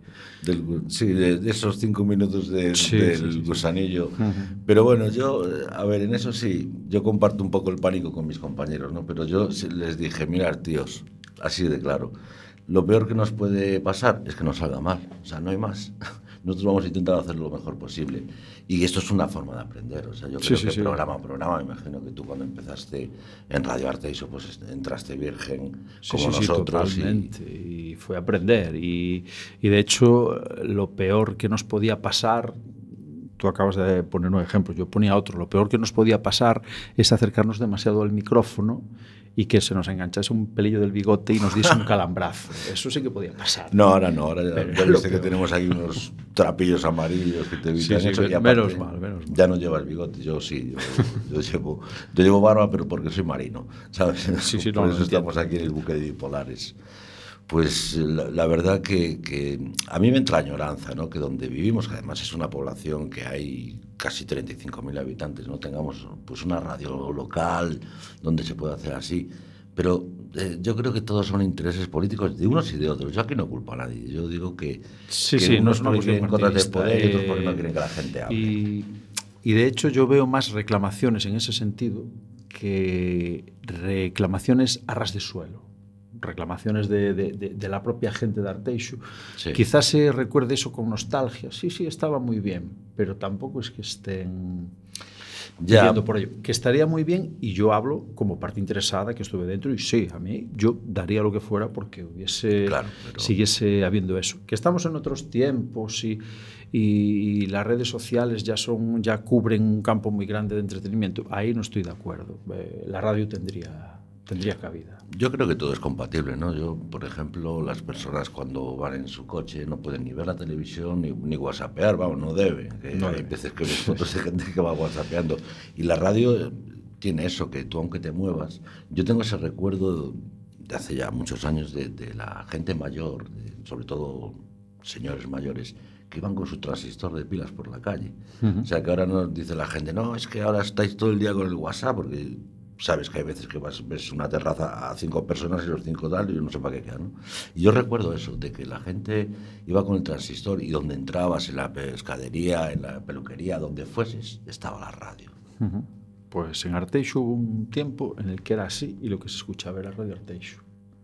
De esos 5 minutos del gusanillo. Uh-huh. Pero yo, en eso sí, yo comparto un poco el pánico con mis compañeros, ¿no? Pero yo les dije, mirad, tíos, así de claro, lo peor que nos puede pasar es que nos salga mal, o sea, no hay más. Nosotros vamos a intentar hacerlo lo mejor posible. Y esto es una forma de aprender, o sea, yo creo que programa a programa, me imagino que tú cuando empezaste en Radio Arteixo, pues entraste virgen como nosotros. Totalmente, y fue aprender. Y de hecho, lo peor que nos podía pasar, tú acabas de poner un ejemplo, yo ponía otro, lo peor que nos podía pasar es acercarnos demasiado al micrófono y que se nos enganchase un pelillo del bigote y nos diese un calambrazo. Eso sí que podía pasar. No, ahora ya viste que tenemos aquí unos trapillos amarillos que te evitan eso. Y aparte, menos mal. Ya no llevas bigote, yo sí. Yo llevo barba, pero porque soy marino, ¿sabes? Por eso estamos aquí en el buque de Bipolares. Pues la verdad que a mí me entra añoranza, ¿no? Que donde vivimos, que además es una población que hay casi 35.000 habitantes, no tengamos pues una radio local donde se pueda hacer así. Pero yo creo que todos son intereses políticos de unos y de otros. Yo aquí no culpo a nadie. Yo digo que unos no quieren cosas de poder y otros porque no quieren que la gente hable. Y de hecho yo veo más reclamaciones en ese sentido que reclamaciones a ras de suelo. Reclamaciones de la propia gente de Arteixo. Sí. Quizás se recuerde eso con nostalgia. Sí, estaba muy bien, pero tampoco es que estén yendo por ello. Que estaría muy bien, y yo hablo como parte interesada que estuve dentro, y sí, a mí yo daría lo que fuera porque siguiese habiendo eso. Que estamos en otros tiempos y las redes sociales ya cubren un campo muy grande de entretenimiento. Ahí no estoy de acuerdo. La radio tendría cabida. Yo creo que todo es compatible, ¿no? Yo, por ejemplo, las personas cuando van en su coche no pueden ni ver la televisión ni whatsappear, no deben. Hay veces que ves fotos de gente que va whatsappeando. Y la radio, tiene eso, que tú aunque te muevas, yo tengo ese recuerdo de hace ya muchos años de la gente mayor, sobre todo señores mayores, que iban con su transistor de pilas por la calle. O sea, que ahora nos dice la gente, no, es que ahora estáis todo el día con el WhatsApp, porque sabes que hay veces que ves una terraza a 5 personas y los 5 tal, y yo no sé para qué queda, ¿no? Y yo recuerdo eso, de que la gente iba con el transistor y donde entrabas, en la pescadería, en la peluquería, donde fueses, estaba la radio. Pues en Arteixo hubo un tiempo en el que era así y lo que se escuchaba era Radio Arteixo.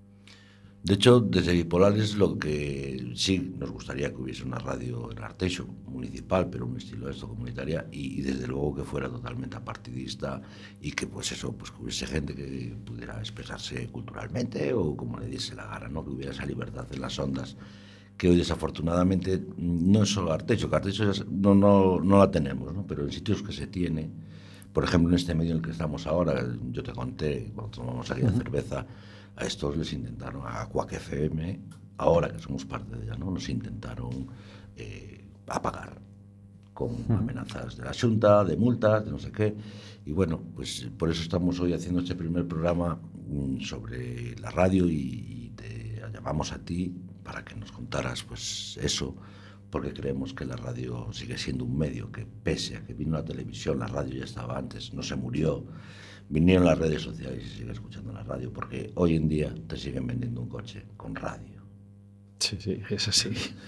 De hecho, desde Bipolares lo que sí nos gustaría que hubiese una radio en Arteixo, municipal, pero un estilo de esto comunitaria, y desde luego que fuera totalmente apartidista y que pues eso, pues que hubiese gente que pudiera expresarse culturalmente o como le diese la gana, ¿no? Que hubiera esa libertad en las ondas, que hoy desafortunadamente no es solo Arteixo, que Arteixo no la tenemos, ¿no? Pero en sitios que se tiene, por ejemplo en este medio en el que estamos ahora, yo te conté cuando tomamos aquella cerveza, a estos les intentaron, a Quack FM, ahora que somos parte de ella, ¿no? Nos intentaron apagar con amenazas de la Xunta, de multas, de no sé qué. Y bueno, pues por eso estamos hoy haciendo este primer programa sobre la radio y te llamamos a ti para que nos contaras pues eso, porque creemos que la radio sigue siendo un medio que, pese a que vino la televisión, la radio ya estaba antes, no se murió. Vinieron las redes sociales y se sigue escuchando la radio, porque hoy en día te siguen vendiendo un coche con radio. Sí, es así.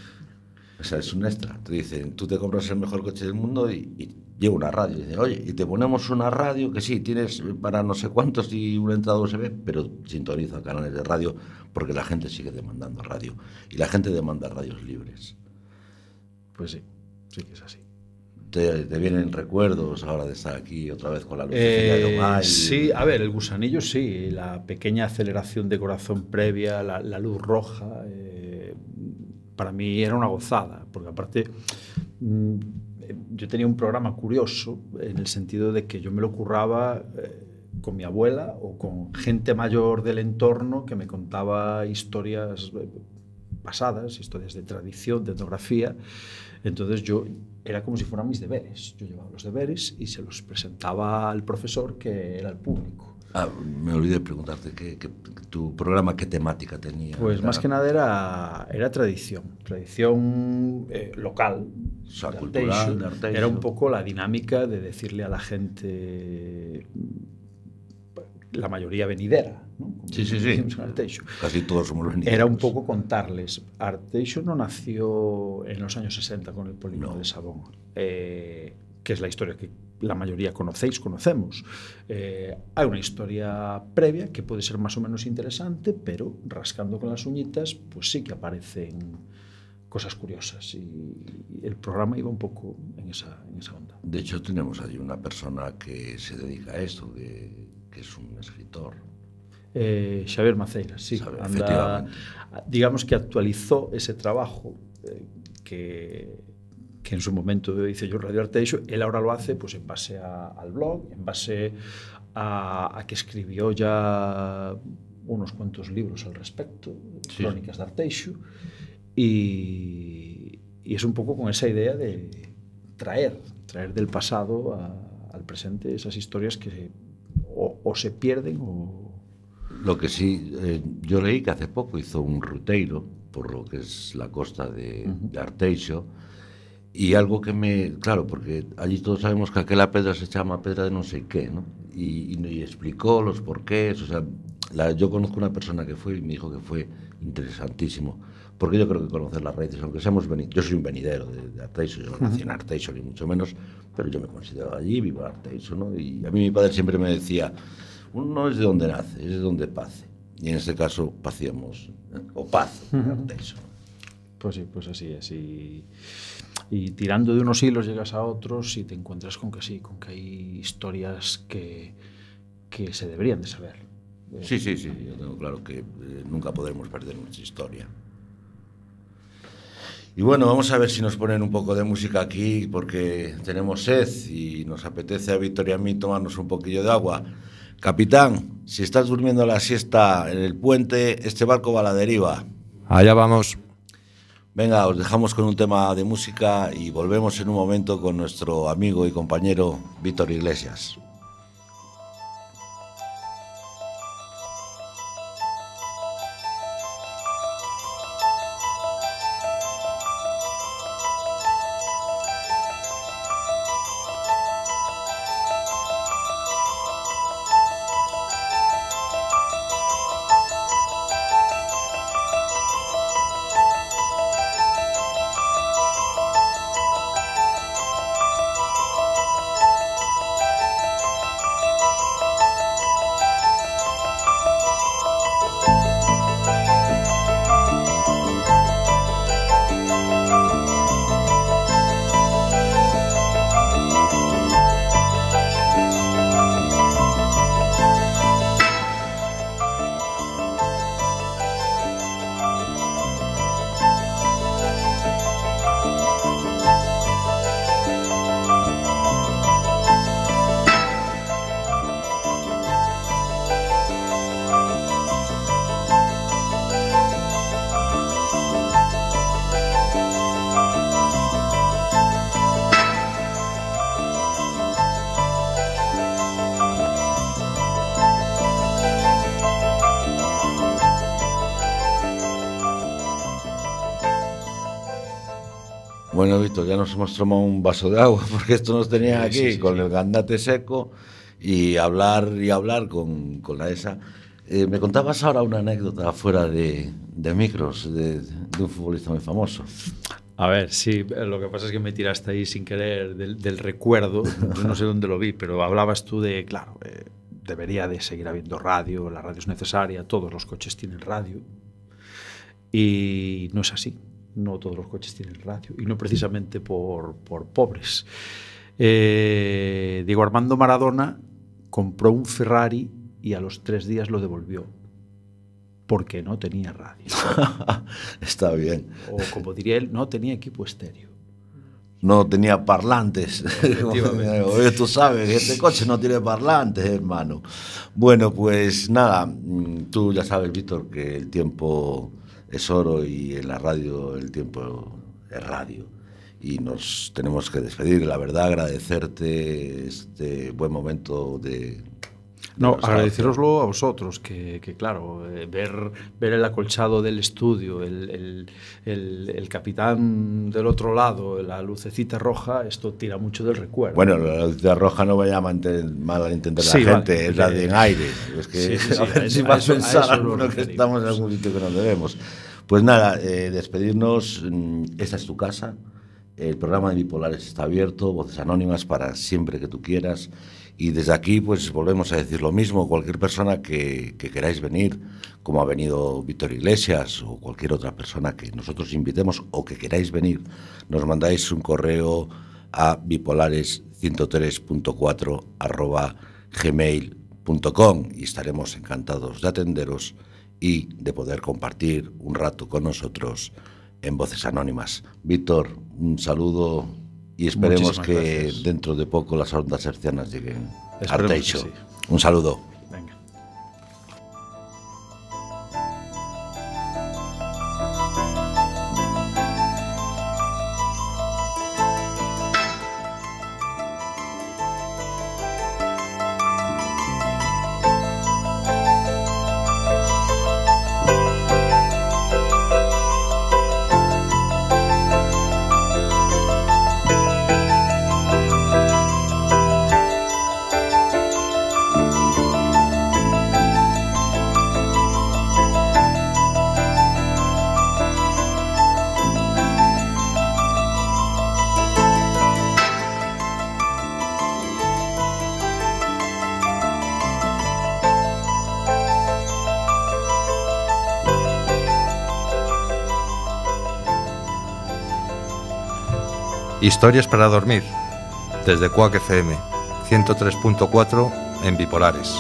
O sea, es un extra. Te dicen, tú te compras el mejor coche del mundo y lleva una radio. Y dicen, oye, y te ponemos una radio que sí, tienes para no sé cuántos y una entrada USB, pero sintoniza canales de radio, porque la gente sigue demandando radio. Y la gente demanda radios libres. Pues sí que es así. Te vienen recuerdos ahora de estar aquí otra vez con la luz de Sí, a ver, el gusanillo sí, la pequeña aceleración de corazón previa, la luz roja, para mí era una gozada, porque aparte yo tenía un programa curioso en el sentido de que yo me lo curraba con mi abuela o con gente mayor del entorno que me contaba historias pasadas, historias de tradición, de etnografía. Entonces yo era como si fueran mis deberes. Yo llevaba los deberes y se los presentaba al profesor, que era el público. Me olvidé de preguntarte, ¿tu programa qué temática tenía? Pues más que nada era tradición local, o sea, cultural, de Arteixo. Era un poco la dinámica de decirle a la gente, la mayoría venidera, ¿no? Sí. Casi todos somos venideros. Era un poco contarles. Arteixo no nació en los años 60 con el polígono de Sabón, que es la historia que la mayoría conocemos. Hay una historia previa que puede ser más o menos interesante, pero rascando con las uñitas, pues sí que aparecen cosas curiosas, y el programa iba un poco en esa onda. De hecho, tenemos allí una persona que se dedica a esto, que es un escritor. Xavier Maceiras, sí. Efectivamente. Digamos que actualizó ese trabajo que en su momento hice yo Radio Arteixo. Él ahora lo hace pues en base al blog, en base a que escribió ya unos cuantos libros al respecto, Crónicas de Arteixo, y es un poco con esa idea de traer del pasado al presente esas historias que o se pierden o... Lo que sí, yo leí que hace poco hizo un ruteiro por lo que es la costa de Arteixo, y algo que claro, porque allí todos sabemos que aquella pedra se llama pedra de no sé qué, ¿no? Y explicó los porqués, o sea, yo conozco una persona que fue y me dijo que fue interesantísimo, porque yo creo que conocer las raíces, aunque seamos yo soy un venidero de Arteixo, yo no nací en Arteixo ni mucho menos, pero yo me considero allí, vivo en Arteixo, ¿no? Y a mí mi padre siempre me decía, uno no es de donde nace, es de donde pace. Y en este caso pacíamos, o paz, en Arteixo. Pues sí, pues así es. Y tirando de unos hilos llegas a otros y te encuentras con que sí, con que hay historias que se deberían de saber. Sí, yo tengo claro que nunca podremos perder nuestra historia. Y bueno, vamos a ver si nos ponen un poco de música aquí, porque tenemos sed y nos apetece a Víctor y a mí tomarnos un poquillo de agua. Capitán, si estás durmiendo la siesta en el puente, este barco va a la deriva. Allá vamos. Venga, os dejamos con un tema de música y volvemos en un momento con nuestro amigo y compañero Víctor Iglesias. Bueno, Víctor, ya nos hemos tomado un vaso de agua porque esto nos tenía aquí con el gandate seco y hablar con la ESA. Me contabas ahora una anécdota fuera de micros de un futbolista muy famoso. A ver, sí, lo que pasa es que me tiraste ahí sin querer del recuerdo, yo no sé dónde lo vi, pero hablabas tú de, claro, debería de seguir habiendo radio, la radio es necesaria, todos los coches tienen radio, y no es así, no todos los coches tienen radio, y no precisamente por pobres. Diego Armando Maradona compró un Ferrari y a los 3 días lo devolvió porque no tenía radio. Está bien. O como diría él, no tenía equipo estéreo. No tenía parlantes. Oye, tú sabes que este coche no tiene parlantes, hermano. Bueno, pues nada, tú ya sabes, Víctor, que el tiempo es oro y en la radio el tiempo es radio. Y nos tenemos que despedir. La verdad, agradecerte este buen momento de... No, agradeceroslo a vosotros, que claro, ver el acolchado del estudio, el capitán del otro lado, la lucecita roja, esto tira mucho del recuerdo. Bueno, la lucecita roja no vaya a mal a entender la gente, vale, es la de en aire. Es que a ver si va a pensar alguno que estamos en algún sitio que no debemos. Pues nada, despedirnos, esta es tu casa, el programa de Bipolares está abierto, Voces Anónimas para siempre que tú quieras. Y desde aquí pues volvemos a decir lo mismo, cualquier persona que queráis venir, como ha venido Víctor Iglesias o cualquier otra persona que nosotros invitemos o que queráis venir, nos mandáis un correo a bipolares103.4@gmail.com y estaremos encantados de atenderos y de poder compartir un rato con nosotros en Voces Anónimas. Víctor, un saludo. Y esperemos que dentro de poco las ondas hercianas lleguen a Arteixo. Sí. Un saludo. Venga. Historias para dormir, desde Quack FM, 103.4 en Bipolares.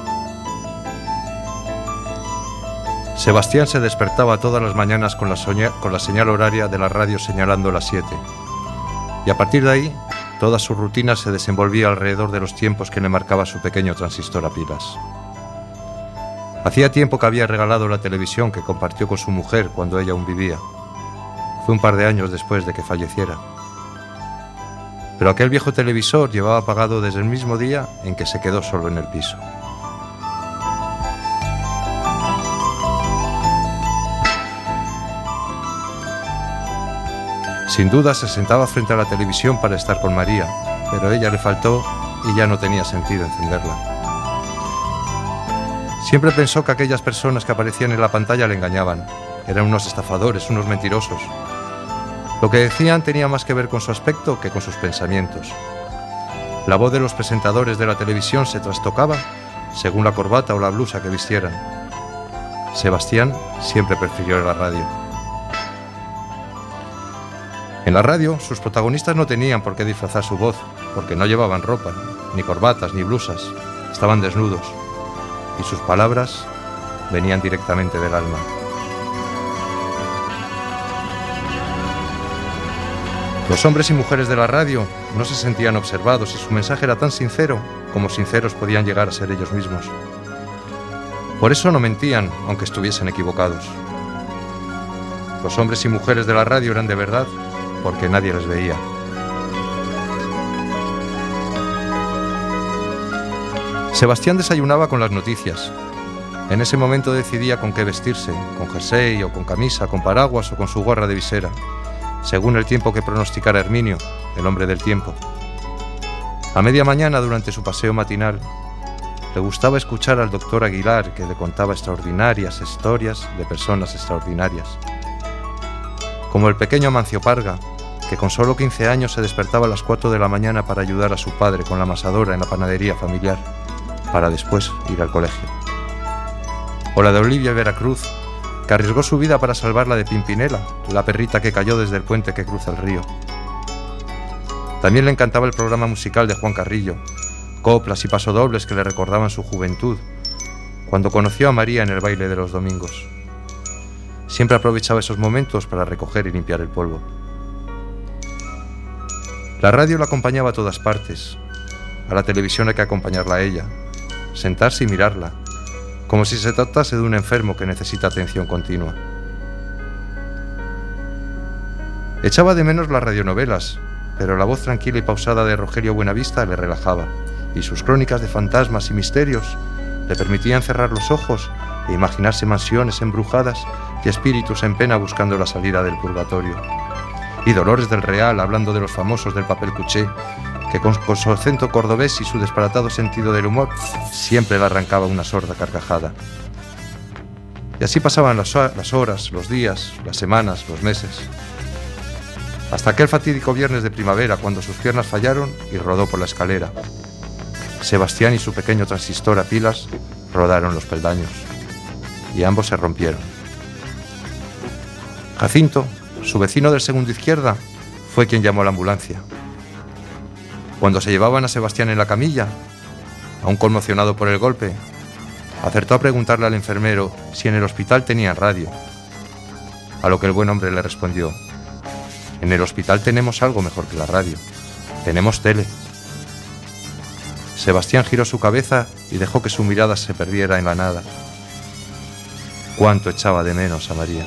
Sebastián se despertaba todas las mañanas con la señal horaria de la radio señalando las 7. Y a partir de ahí, toda su rutina se desenvolvía alrededor de los tiempos que le marcaba su pequeño transistor a pilas. Hacía tiempo que había regalado la televisión que compartió con su mujer cuando ella aún vivía. Fue un par de años después de que falleciera. Pero aquel viejo televisor llevaba apagado desde el mismo día en que se quedó solo en el piso. Sin duda se sentaba frente a la televisión para estar con María, pero ella le faltó y ya no tenía sentido encenderla. Siempre pensó que aquellas personas que aparecían en la pantalla le engañaban. Eran unos estafadores, unos mentirosos. Lo que decían tenía más que ver con su aspecto que con sus pensamientos. La voz de los presentadores de la televisión se trastocaba según la corbata o la blusa que vistieran. Sebastián siempre prefirió la radio. En la radio, sus protagonistas no tenían por qué disfrazar su voz, porque no llevaban ropa, ni corbatas, ni blusas. Estaban desnudos, y sus palabras venían directamente del alma. Los hombres y mujeres de la radio no se sentían observados y su mensaje era tan sincero como sinceros podían llegar a ser ellos mismos. Por eso no mentían, aunque estuviesen equivocados. Los hombres y mujeres de la radio eran de verdad porque nadie les veía. Sebastián desayunaba con las noticias. En ese momento decidía con qué vestirse, con jersey o con camisa, con paraguas o con su gorra de visera. según el tiempo que pronosticara Herminio, el hombre del tiempo. A media mañana, durante su paseo matinal, le gustaba escuchar al doctor Aguilar, que le contaba extraordinarias historias de personas extraordinarias. Como el pequeño Amancio Parga, que con solo 15 años se despertaba a las 4 de la mañana para ayudar a su padre con la amasadora en la panadería familiar, para después ir al colegio. O la de Olivia Veracruz, que arriesgó su vida para salvarla de Pimpinela, la perrita que cayó desde el puente que cruza el río. También le encantaba el programa musical de Juan Carrillo, coplas y pasodobles que le recordaban su juventud, cuando conoció a María en el baile de los domingos. Siempre aprovechaba esos momentos para recoger y limpiar el polvo. La radio la acompañaba a todas partes. A la televisión hay que acompañarla a ella, sentarse y mirarla, como si se tratase de un enfermo que necesita atención continua. Echaba de menos las radionovelas, pero la voz tranquila y pausada de Rogelio Buenavista le relajaba, y sus crónicas de fantasmas y misterios le permitían cerrar los ojos e imaginarse mansiones embrujadas y espíritus en pena buscando la salida del purgatorio. Y Dolores del Real hablando de los famosos del papel cuché, que con su acento cordobés y su disparatado sentido del humor siempre le arrancaba una sorda carcajada. Y así pasaban las horas, los días, las semanas, los meses. Hasta aquel fatídico viernes de primavera, cuando sus piernas fallaron y rodó por la escalera. Sebastián y su pequeño transistor a pilas rodaron los peldaños, y ambos se rompieron. Jacinto, su vecino del segundo izquierda, fue quien llamó a la ambulancia. Cuando se llevaban a Sebastián en la camilla, aún conmocionado por el golpe, acertó a preguntarle al enfermero si en el hospital tenían radio, a lo que el buen hombre le respondió: en el hospital tenemos algo mejor que la radio, tenemos tele. Sebastián giró su cabeza y dejó que su mirada se perdiera en la nada. Cuánto echaba de menos a María.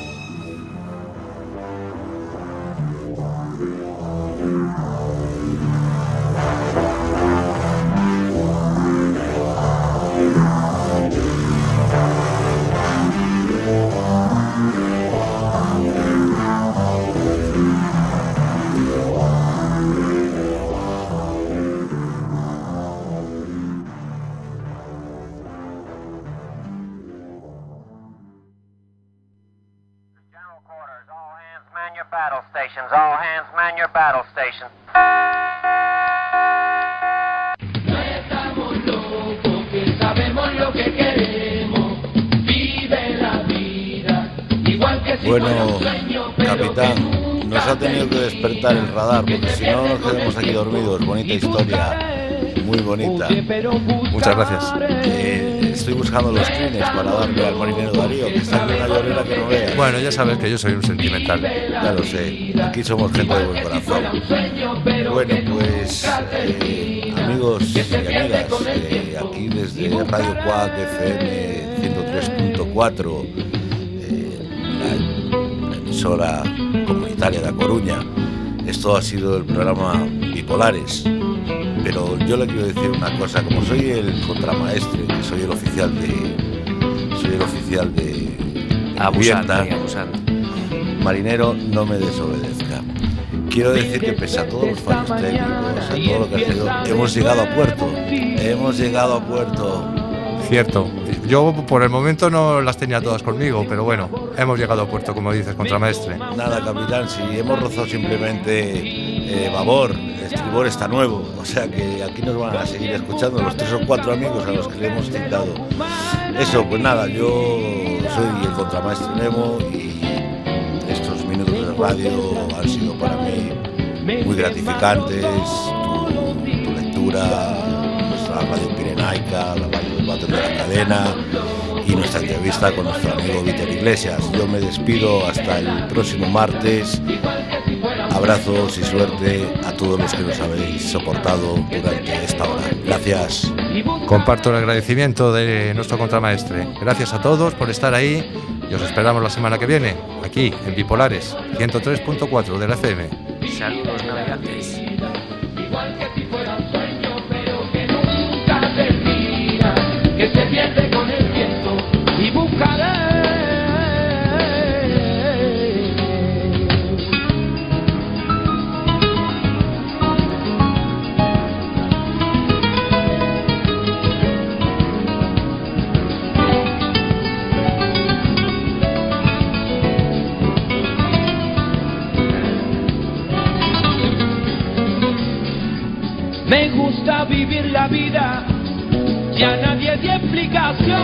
All hands man your battle stations. No estamos locos, que sabemos lo que queremos. Vive la vida, igual que si bueno, fuera un sueño, pero capitán, nos ha tenido que despertar el radar, porque si no nos quedamos aquí dormidos. Bonita historia, muy bonita. Muchas gracias. Estoy buscando los crines para darle al marinero Darío, que está en una llorera que no vea. Bueno, ya sabes que yo soy un sentimental. Ya lo sé, aquí somos gente de buen corazón. Bueno, pues amigos y amigas, aquí desde Radio Cuac FM 103.4, la emisora comunitaria de A Coruña. Esto ha sido el programa Bipolares. Pero yo le quiero decir una cosa: como soy el contramaestre, que soy el oficial de Abusante. marinero, no me desobedezca. Quiero decir que pese a todos los fallos técnicos, a todo lo que ha sido, hemos llegado a puerto. Cierto. Yo por el momento no las tenía todas conmigo, pero bueno, hemos llegado a puerto, como dices, contramaestre. Nada, capitán, si hemos rozado simplemente babor, el estribor está nuevo, o sea que aquí nos van a seguir escuchando los 3 o 4 amigos a los que le hemos citado. Eso, pues nada, yo soy el contramaestre Nemo y estos minutos de radio han sido para mí muy gratificantes. Tu lectura, nuestra radio pirenaica, la radio del váter de la cadena y nuestra entrevista con nuestro amigo Víctor Iglesias. Yo me despido hasta el próximo martes. Abrazos y suerte a todos los que nos habéis soportado durante esta hora. Gracias. Comparto el agradecimiento de nuestro contramaestre. Gracias a todos por estar ahí y os esperamos la semana que viene, aquí en Bipolares 103.4 de la FM. Saludos, navegantes. Igual que si fuera un sueño, pero que nunca termina, que se pierde con el viento y buscaré en la vida y a nadie de explicaciones.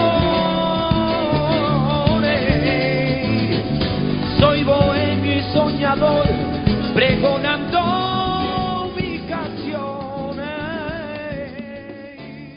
Soy bohemio y soñador, pregonando